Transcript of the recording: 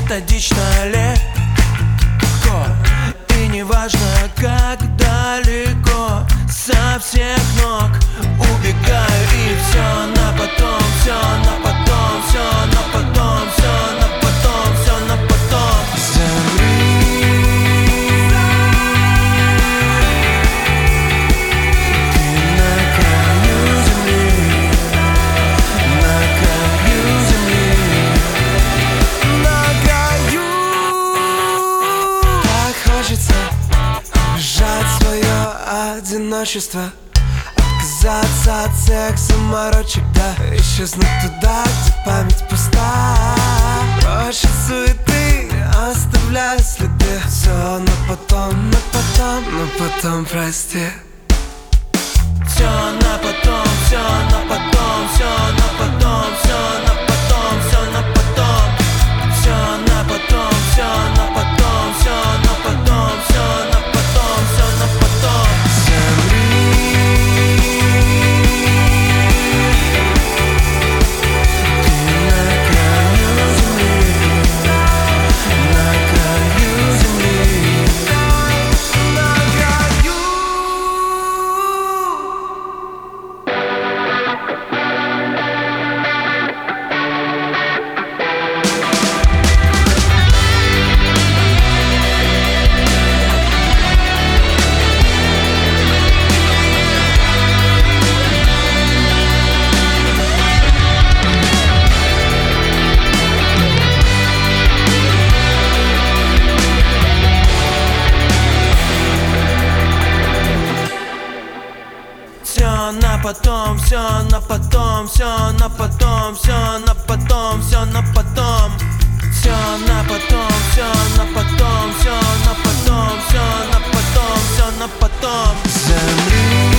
методично, легко. И неважно, как далеко, со всех ног убегаю. И все на потом, все на потом, все на потом, все на потом, все на потом. Замри, ты на краю земли, на краю земли, на краю. Так хочется убежать в свое одиночество, отказаться от всех заморочек, да исчезнуть туда, где память пуста. Прочь от суеты, оставляя следы. Все на потом, на потом, на потом, прости. Все на потом, все на потом, все на потом, все на потом, все на потом. Все на потом, все на потом, все на потом, все на потом, все на потом. Замри, ты на краю земли, на краю земли, на краю. Все на потом, все на потом, все на потом, все на потом, все на потом. Все на потом, все на потом, все на потом, все на потом, все на потом. Замри.